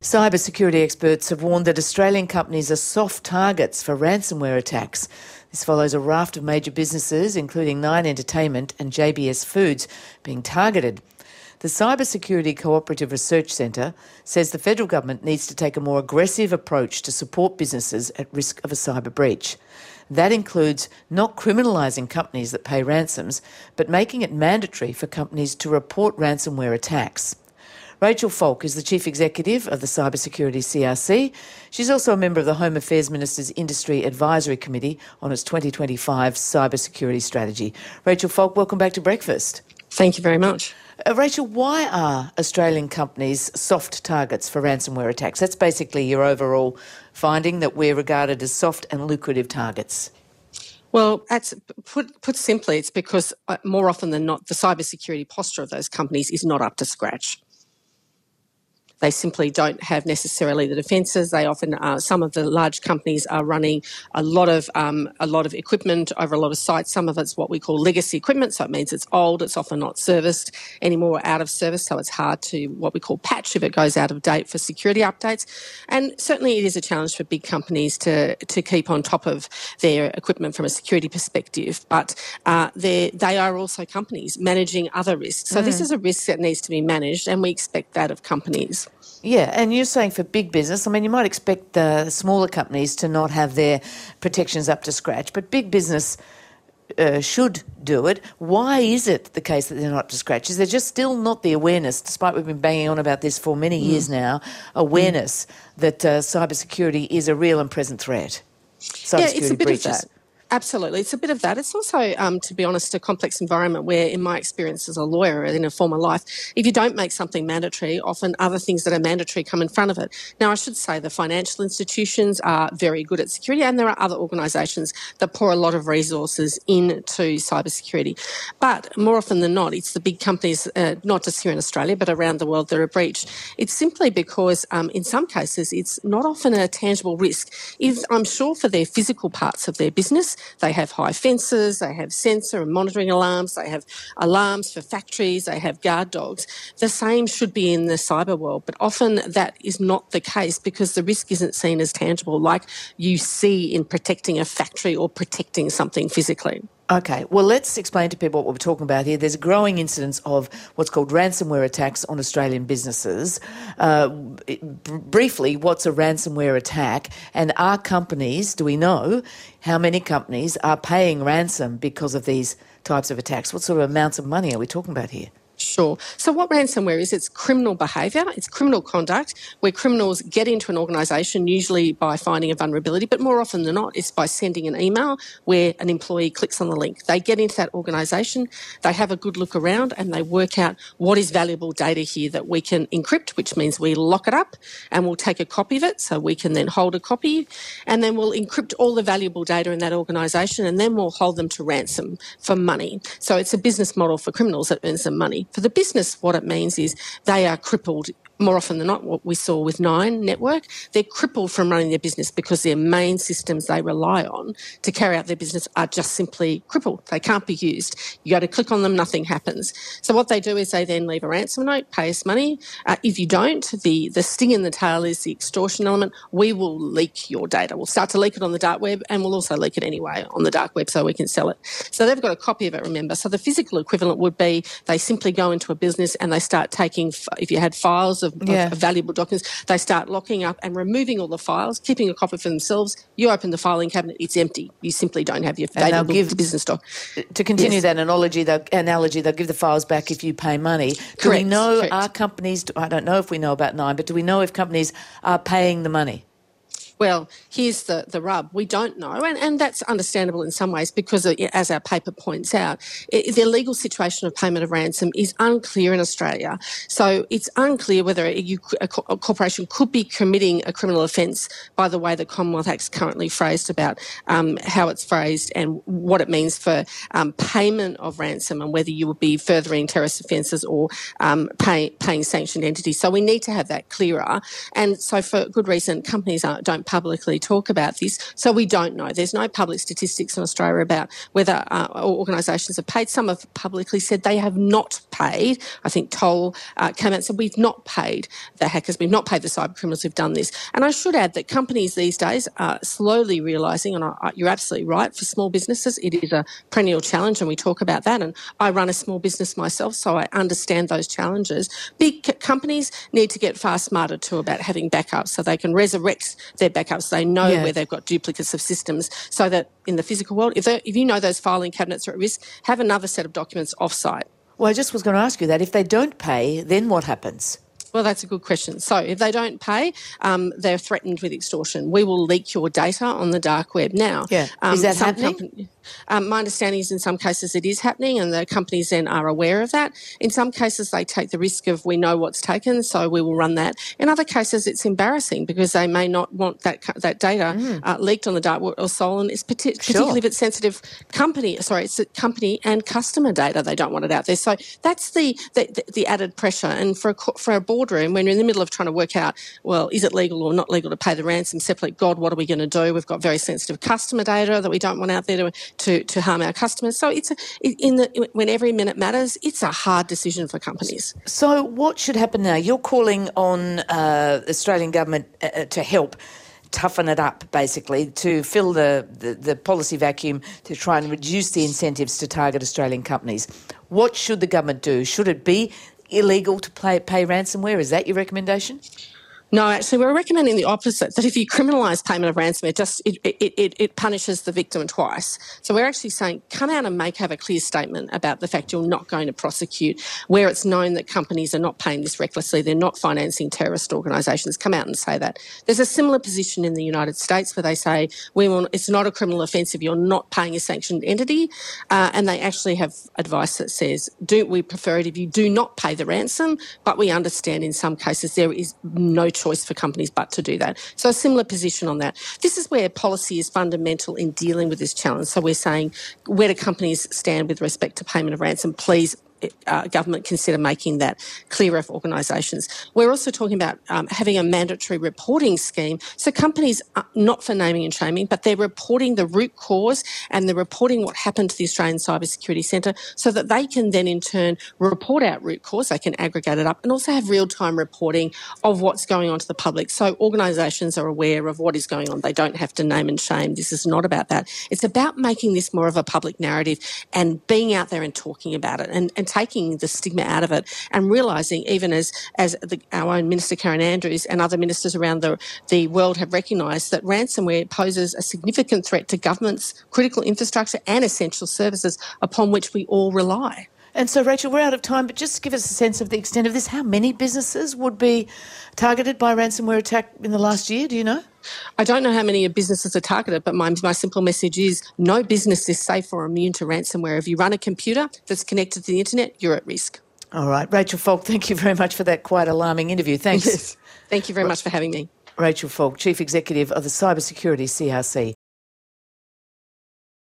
Cybersecurity experts have warned that Australian companies are soft targets for ransomware attacks. This follows a raft of major businesses, including Nine Entertainment and JBS Foods, being targeted. The Cybersecurity Cooperative Research Centre says the federal government needs to take a more aggressive approach to support businesses at risk of a cyber breach. That includes not criminalising companies that pay ransoms, but making it mandatory for companies to report ransomware attacks. Rachel Falk is the Chief Executive of the Cybersecurity CRC. She's also a member of the Home Affairs Minister's Industry Advisory Committee on its 2025 cybersecurity strategy. Rachel Falk, welcome back to Breakfast. Thank you very much. Rachel, why are Australian companies soft targets for ransomware attacks? That's basically your overall finding, that we're regarded as soft and lucrative targets. Well, put simply, it's because more often than not, the cybersecurity posture of those companies is not up to scratch. They simply don't have necessarily the defences. They often, some of the large companies are running a lot of equipment over a lot of sites. Some of it's what we call legacy equipment, so it means it's old. It's often not serviced anymore, out of service, so it's hard to what we call patch if it goes out of date for security updates. And certainly it is a challenge for big companies to keep on top of their equipment from a security perspective. But they are also companies managing other risks. So this is a risk that needs to be managed, and we expect that of companies. Yeah, and you're saying for big business, I mean, you might expect the smaller companies to not have their protections up to scratch, but big business should do it. Why is it the case that they're not up to scratch? Is there just still not the awareness, despite we've been banging on about this for many years now, awareness that cybersecurity is a real and present threat? It's a bit breaches. Of that. Absolutely. It's a bit of that. It's also, to be honest, a complex environment where, in my experience as a lawyer in a former life, if you don't make something mandatory, often other things that are mandatory come in front of it. Now, I should say the financial institutions are very good at security, and there are other organisations that pour a lot of resources into cybersecurity. But more often than not, it's the big companies, not just here in Australia, but around the world, that are breached. It's simply because, in some cases, it's not often a tangible risk. I'm sure for their physical parts of their business, they have high fences, they have sensor and monitoring alarms, they have alarms for factories, they have guard dogs. The same should be in the cyber world, but often that is not the case because the risk isn't seen as tangible like you see in protecting a factory or protecting something physically. Okay, well, let's explain to people what we're talking about here. There's a growing incidence of what's called ransomware attacks on Australian businesses. Briefly, what's a ransomware attack? And are companies, do we know how many companies are paying ransom because of these types of attacks? What sort of amounts of money are we talking about here? Sure. So what ransomware is, it's criminal behaviour, it's criminal conduct where criminals get into an organisation, usually by finding a vulnerability, but more often than not, it's by sending an email where an employee clicks on the link. They get into that organisation, they have a good look around, and they work out what is valuable data here that we can encrypt, which means we lock it up and we'll take a copy of it so we can then hold a copy, and then we'll encrypt all the valuable data in that organisation, and then we'll hold them to ransom for money. So it's a business model for criminals that earns them money. For the business, what it means is they are crippled. More often than not, what we saw with Nine Network, they're crippled from running their business because their main systems they rely on to carry out their business are just simply crippled. They can't be used. You go to click on them, nothing happens. So what they do is they then leave a ransom note, pay us money. If you don't, the sting in the tail is the extortion element. We will leak your data. We'll start to leak it on the dark web, and we'll also leak it anyway on the dark web so we can sell it. So they've got a copy of it, remember. So the physical equivalent would be they simply go into a business and they start taking, if you had files of valuable documents, they start locking up and removing all the files, keeping a copy for themselves. You open the filing cabinet, it's empty. You simply don't have your valuable business stock. To continue that analogy, they'll give the files back if you pay money. Do we know, are companies, I don't know if we know about Nine, but do we know if companies are paying the money? Well, here's the rub. We don't know, and that's understandable in some ways because, as our paper points out, the legal situation of payment of ransom is unclear in Australia. So it's unclear whether a corporation could be committing a criminal offence by the way the Commonwealth Act's currently phrased about how it's phrased and what it means for payment of ransom and whether you would be furthering terrorist offences or paying sanctioned entities. So we need to have that clearer. And so for good reason, companies don't don't publicly talk about this, so we don't know. There's no public statistics in Australia about whether organisations have paid. Some have publicly said they have not paid. I think Toll came out and said, we've not paid the hackers, we've not paid the cyber criminals who've done this. And I should add that companies these days are slowly realising, and you're absolutely right, for small businesses it is a perennial challenge, and we talk about that. And I run a small business myself, so I understand those challenges. Big companies need to get far smarter too about having backups, so they can resurrect their backups. They know where they've got duplicates of systems, so that in the physical world, if you know those filing cabinets are at risk, have another set of documents off-site. Well, I just was going to ask you that. If they don't pay, then what happens? Well, that's a good question. So if they don't pay, they're threatened with extortion. We will leak your data on the dark web now. Yeah. Is that happening? My understanding is in some cases it is happening, and the companies then are aware of that. In some cases they take the risk of, we know what's taken, so we will run that. In other cases it's embarrassing because they may not want that data leaked on the dark web or stolen. It's particularly if it's sensitive it's company and customer data. They don't want it out there. So that's the added pressure. And for a boardroom, when you're in the middle of trying to work out, well, is it legal or not legal to pay the ransom? Separately, God, what are we going to do? We've got very sensitive customer data that we don't want out there to harm our customers. So when every minute matters, it's a hard decision for companies. So what should happen now? You're calling on the Australian government to help toughen it up, basically, to fill the policy vacuum, to try and reduce the incentives to target Australian companies. What should the government do? Should it be illegal to pay ransomware? Is that your recommendation? No, actually, we're recommending the opposite, that if you criminalise payment of ransom, it punishes the victim twice. So we're actually saying come out and have a clear statement about the fact you're not going to prosecute where it's known that companies are not paying this recklessly, they're not financing terrorist organisations. Come out and say that. There's a similar position in the United States where they say it's not a criminal offence if you're not paying a sanctioned entity, and they actually have advice that says we prefer it if you do not pay the ransom, but we understand in some cases there is no choice for companies but to do that. So a similar position on that. This is where policy is fundamental in dealing with this challenge. So we're saying, where do companies stand with respect to payment of ransom? Please, government, consider making that clearer for organisations. We're also talking about having a mandatory reporting scheme. So companies, not for naming and shaming, but they're reporting the root cause and they're reporting what happened to the Australian Cybersecurity Centre so that they can then in turn report out root cause, they can aggregate it up and also have real-time reporting of what's going on to the public. So organisations are aware of what is going on. They don't have to name and shame. This is not about that. It's about making this more of a public narrative and being out there and talking about it and taking the stigma out of it and realising, even as our own Minister Karen Andrews and other ministers around the world have recognised, that ransomware poses a significant threat to government's critical infrastructure and essential services upon which we all rely. And so, Rachel, we're out of time, but just give us a sense of the extent of this. How many businesses would be targeted by a ransomware attack in the last year? Do you know? I don't know how many businesses are targeted, but my simple message is no business is safe or immune to ransomware. If you run a computer that's connected to the internet, you're at risk. All right. Rachel Falk, thank you very much for that quite alarming interview. Thanks. Thank you very much for having me. Rachel Falk, Chief Executive of the Cybersecurity CRC.